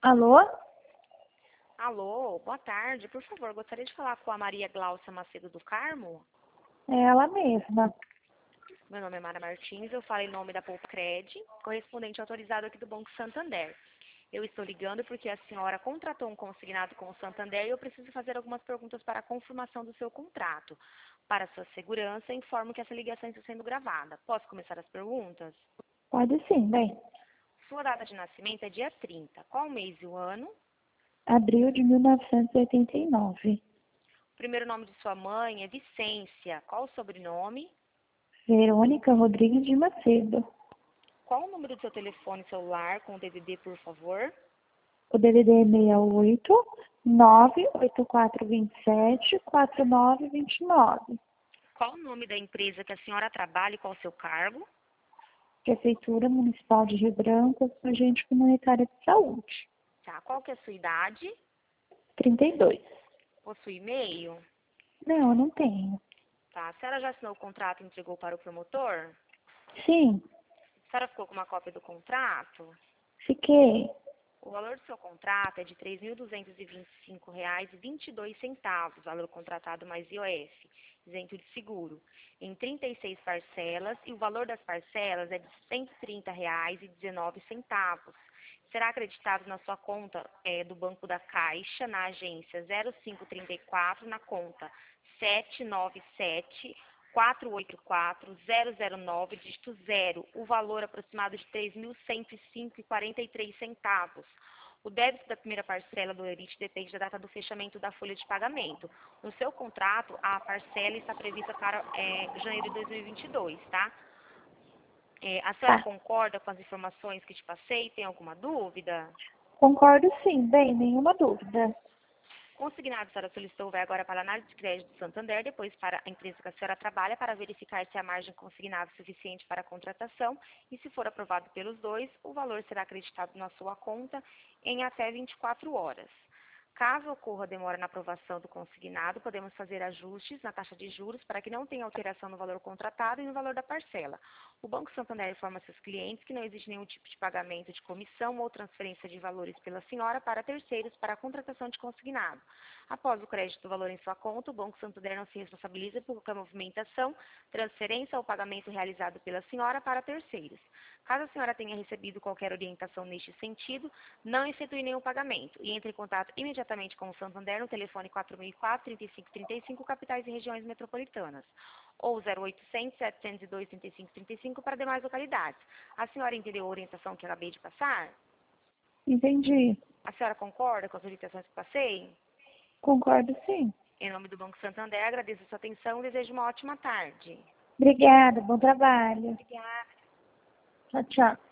Alô? Alô, boa tarde. Por favor, gostaria de falar com a Maria Gláucia Macedo do Carmo. É ela mesma. Meu nome é Mara Martins, eu falo em nome da Poucred, correspondente autorizado aqui do Banco Santander. Eu estou ligando porque a senhora contratou um consignado com o Santander e eu preciso fazer algumas perguntas para a confirmação do seu contrato. Para sua segurança, informo que essa ligação está sendo gravada. Posso começar as perguntas? Pode sim, bem. Sua data de nascimento é dia 30. Qual o mês e o ano? Abril de 1989. O primeiro nome de sua mãe é Vicência. Qual o sobrenome? Verônica Rodrigues de Macedo. Qual o número do seu telefone celular com o DDD, por favor? O DDD é 68 98427 4929. Qual o nome da empresa que a senhora trabalha e qual o seu cargo? Prefeitura Municipal de Rio Branco, agente comunitária de saúde. Tá. Qual que é a sua idade? 32. Possui e-mail? Não, eu não tenho. Tá. A senhora já assinou o contrato e entregou para o promotor? Sim, A senhora ficou com uma cópia do contrato? fiquei. O valor do seu contrato é de R$ 3.225,22, valor contratado mais IOF, isento de seguro, em 36 parcelas, e o valor das parcelas é de R$ 130,19. Será acreditado na sua conta do Banco da Caixa, na agência 0534, na conta 797-484-009, dígito 0, o valor aproximado de R$ 3.105,43. O débito da primeira parcela do ERIT depende da data do fechamento da folha de pagamento. No seu contrato, a parcela está prevista para janeiro de 2022, tá? A senhora Tá. concorda com as informações que te passei? Tem alguma dúvida? Concordo sim, bem, nenhuma dúvida. Consignado, a senhora solicitou vai agora para a análise de crédito do Santander, depois para a empresa que a senhora trabalha, para verificar se a margem consignada é suficiente para a contratação e, se for aprovado pelos dois, o valor será acreditado na sua conta em até 24 horas. Caso ocorra demora na aprovação do consignado, podemos fazer ajustes na taxa de juros para que não tenha alteração no valor contratado e no valor da parcela. O Banco Santander informa seus clientes que não existe nenhum tipo de pagamento de comissão ou transferência de valores pela senhora para terceiros para a contratação de consignado. Após o crédito do valor em sua conta, o Banco Santander não se responsabiliza por qualquer movimentação, transferência ou pagamento realizado pela senhora para terceiros. Caso a senhora tenha recebido qualquer orientação neste sentido, não efetue nenhum pagamento e entre em contato imediatamente com o Santander no telefone 4004-3535, capitais e regiões metropolitanas, ou 0800-702-3535 para demais localidades. A senhora entendeu a orientação que eu acabei de passar? Entendi. A senhora concorda com as orientações que passei? Concordo sim. Em nome do Banco Santander, agradeço a sua atenção e desejo uma ótima tarde. Obrigada, bom trabalho. Obrigada. Tchau, tchau.